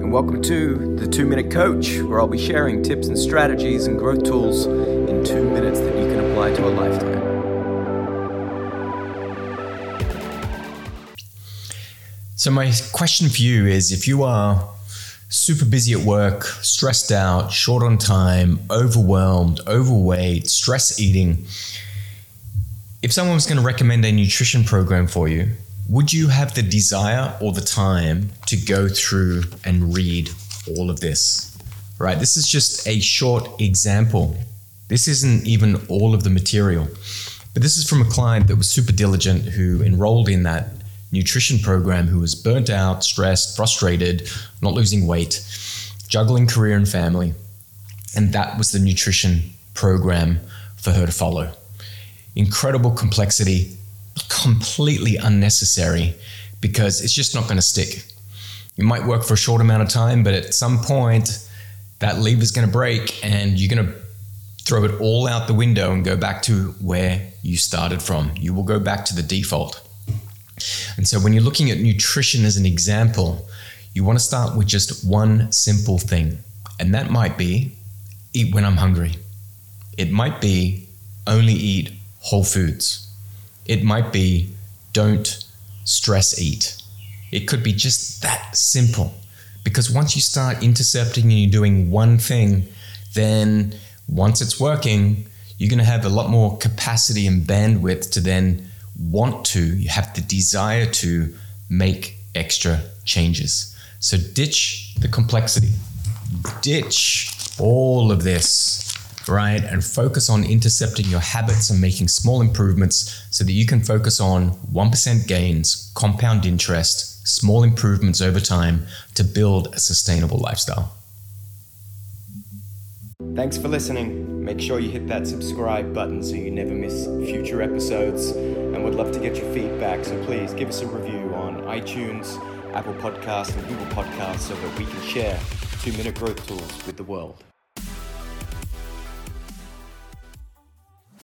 and welcome to the 2-Minute Coach, where I'll be sharing tips and strategies and growth tools in 2 minutes that you can apply to a lifetime. So my question for you is, if you are super busy at work, stressed out, short on time, overwhelmed, overweight, stress eating, if someone was going to recommend a nutrition program for you, would you have the desire or the time to go through and read all of this? Right? This is just a short example. This isn't even all of the material. But this is from a client that was super diligent, who enrolled in that nutrition program, who was burnt out, stressed, frustrated, not losing weight, juggling career and family. And that was the nutrition program for her to follow. Incredible complexity, completely unnecessary, because it's just not going to stick. It might work for a short amount of time, but at some point that lever is going to break and you're going to throw it all out the window and go back to where you started from. You will go back to the default. And so when you're looking at nutrition as an example, you want to start with just one simple thing. And that might be eat when I'm hungry. It might be only eat whole foods. It might be don't stress eat. It could be just that simple. Because once you start intercepting and you're doing one thing, then once it's working, you're going to have a lot more capacity and bandwidth to then you have the desire to make extra changes. So ditch the complexity. Ditch all of this. Right? And focus on intercepting your habits and making small improvements so that you can focus on 1% gains, compound interest, small improvements over time to build a sustainable lifestyle. Thanks for listening. Make sure you hit that subscribe button so you never miss future episodes, and would love to get your feedback, so please give us a review on iTunes, Apple Podcasts and Google Podcasts so that we can share 2-minute growth tools with the world.